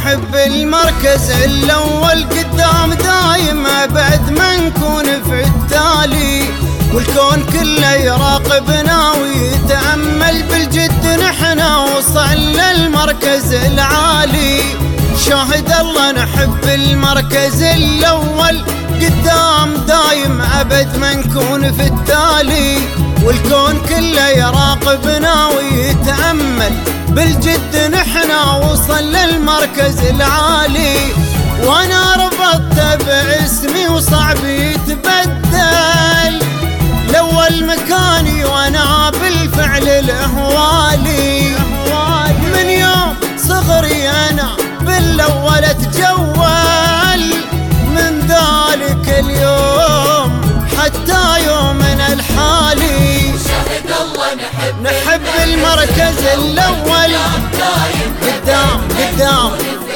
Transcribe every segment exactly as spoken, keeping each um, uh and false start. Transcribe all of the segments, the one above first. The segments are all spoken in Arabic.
نحب المركز الأول قدام دايم أبد ما نكون في التالي، والكون كله يراقبنا ويتأمل بالجد نحنا وصلنا المركز العالي. شاهد الله نحب المركز الأول قدام دايم أبد ما نكون في التالي، والكون كله يراقبنا ويتأمل بالجد نحنا وصلنا المركز العالي. وانا ربطت باسمي وصعب يتبدل، الاول مكاني وانا بالفعل الاهوالي. من يوم صغري انا بالاول اتجول، من ذلك اليوم حتى يومنا الحالي. شهد الله نحب نحب المركز الاول قدام قدام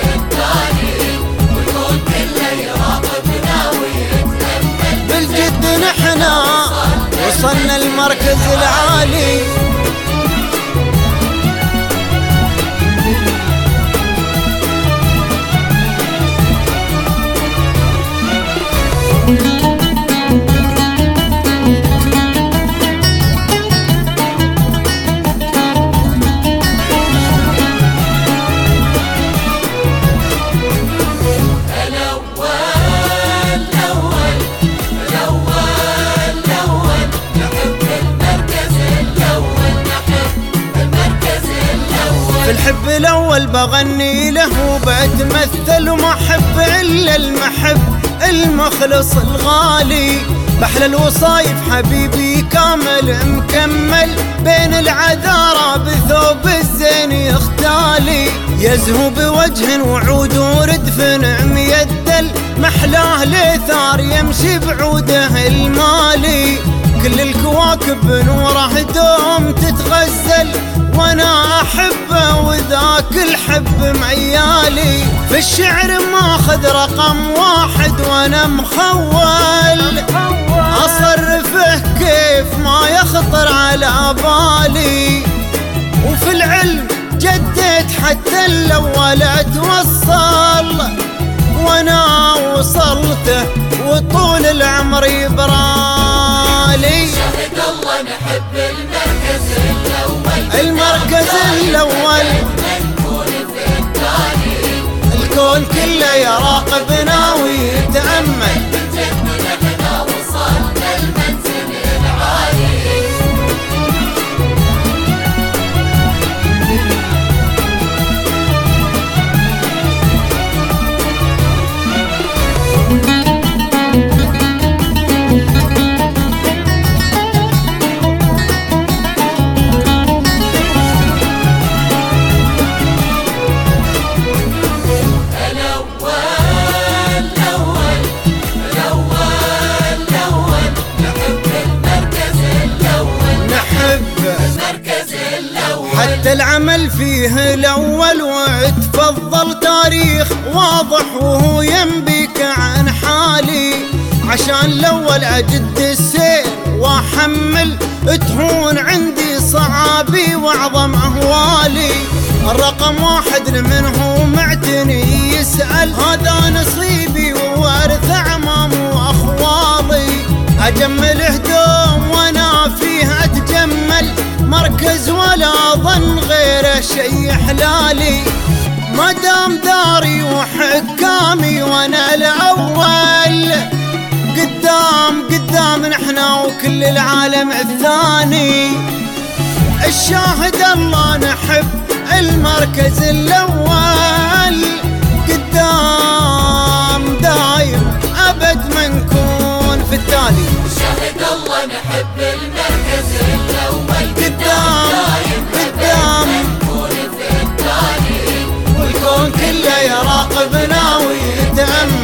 والكون كله يراقبنا ويتأمل بالجد نحنا وصلنا المركز العالي. الحب الأول بغني له وبتمثل وما أحب إلا المحب المخلص الغالي. بحلى الوصايف حبيبي كامل مكمل، بين العذارى بثوب الزين يختالي. يزهو بوجه وعود وردف ميدل، محلاه ليثار يمشي بعوده المالي. كل الكواكب بنوره دوم تتغزل، وانا احبه وذاك الحب معيالي. في الشعر ماخذ رقم واحد وانا مخول، اصرفه كيف ما يخطر على بالي. وفي العلم جديت حتى الاول اتوصل، وانا وصلته وطول العمر يبرالي. شهد الله نحب المركز الأول المركز الأول نكون في التالي، الكون كله يراقبنا ويتأمل بالجد نحنا وصلنا المنزل العالي. حتى العمل فيه الأول وتفضل تاريخ واضح وهو ينبيك عن حالي. عشان الأول أجد السير وأحمل تهون عندي صعابي وأعظم أهوالي. الرقم واحد منه معتني يسأل، هذا نصيبي ووارث أعمام وأخوالي. أجمل هدوم وأنا فيه أتجمل، مركز ولا ظن غيره شي حلالي. ما دام داري وحكامي وانا الاول، قدام قدام نحنا وكل العالم الثاني. الشاهد الله نحب المركز الاول قدام دايم ابد ما نكون في التالي. شهد الله نحب المركز الأول قدام قدام نكون في التالي، والكون كله يراقبنا ويتأمل